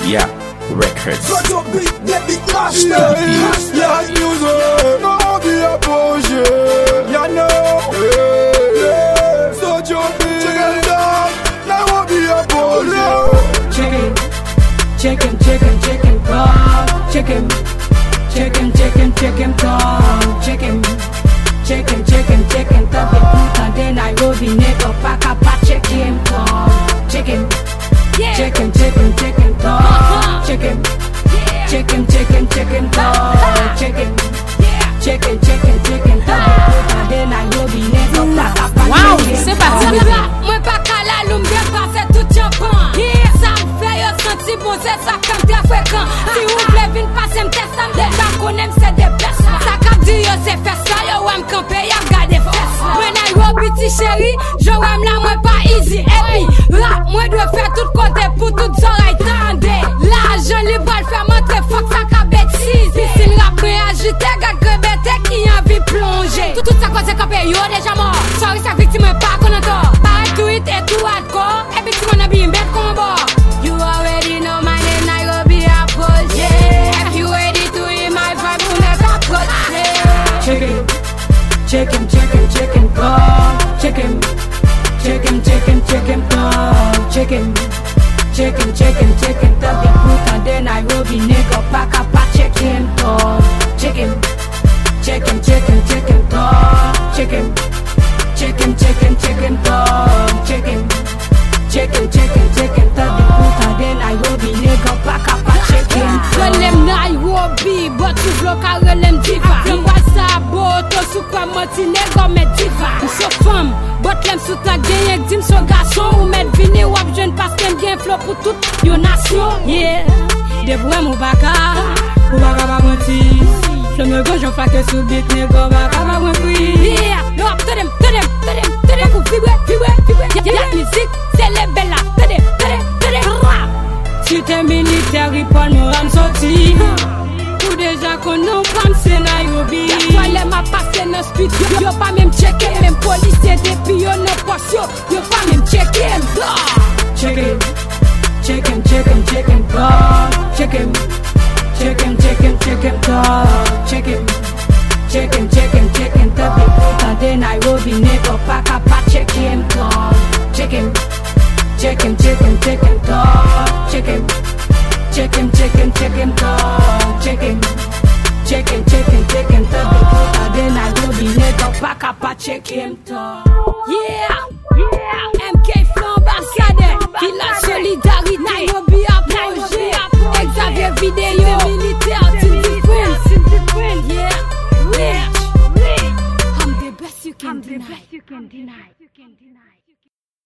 Yeah, records. Got your beat, get big master. Yeah, music. No be a bullshit. You know. So your beat. Check it out. Now won't be a bullshit. Chicken, chicken, chicken, chicken, come. Chicken, chicken, chicken, chicken, come. Chicken, chicken, chicken, chicken, tapi puta de Nairobi, nigga, pack chicken, come. Chicken, chicken, chicken, chicken, come. Chicken, chicken, chicken, chicken, come. Chicken, chicken, chicken, chicken, tapi puta de Nairobi, nigga, pack Wow, c'est parti. Moi pas qu'à la lume, bien passer tout champon. Ça me fait yo sentir bon, c'est ça comme très fréquent. Si vous voulez venir passer me tester, me déjà connaître c'est des pièces. Ça cap dit yo c'est fait ça, yo ouais me camper, y'a gardé fesses. Moi Nairobi petit chéri, je ouais là moi pas easy. Et puis rap, moi dois faire tout côté pour toutes oreilles tendez. L'argent libre le faire montrer fuck ça qu'a bêtise. Si le rap moi agité, gars que bête qui envie plonger. Tout ça quoi c'est camper, yo déjà mort. Sorry sa victime pas qu'on entend. Pareil tweet et tout hardcore. Et puis tu m'en as bien bête combat. You already know my name, Nairobi Apple, yeah. If you ready to hear my vibe, you never cut, yeah. Chicken, chicken, chicken, chicken, come. Chicken, chicken, chicken, chicken, come. Chicken, chicken, chicken, chicken, tapi puta de Nairobi, nigga, pack chicken, come. Chicken, chicken, chicken, chicken, come. Chicken, chicken, chicken, chicken, come. Chicken, chicken, chicken, chicken, tapi puta de Nairobi, nigga, pack chicken, come. Relem Nairobi, but tu bloca relem diva. Lem wasa boto sou kwa moti nego met diva. Ou so femme, but lem sou ta genye dim so garçon. Ou met vini wap jeune parce qu'en gen flow pour toute yo nation. Yeah, de vouem ou baka ba moti. Flem me gauche, on flaque sous beat, nego baka ba moti. Yeah, yo ap tedem pou vibre. Y'a musique, c'est les bella. Tedem. Si t'es militaire, il peut nous rendre sorti. Ou déjà qu'on nous prend c'est Nairobi. Y'a toi les m'a passé dans studio. Yo pas même checké, même policier depuis yo n'a pas yo pas même checké. Chicken, chicken, chicken, chicken, come. Chicken, chicken, chicken, chicken, come. Chicken, chicken, chicken, chicken, tapi puta de Nairobi, nigga, pack chicken, come. Chicken, chicken, chicken, chicken, come. Chicken, chicken, chicken, chicken, come. Chicken, chicken, chicken, chicken, tapi puta de Nairobi, nigga, pack chicken, come. Yeah, MK Flow ambassade, Villa Solidarité, Nairobi approché, Xavier Vidéo, militaire, team different. Yeah, rich. I'm the best you can deny.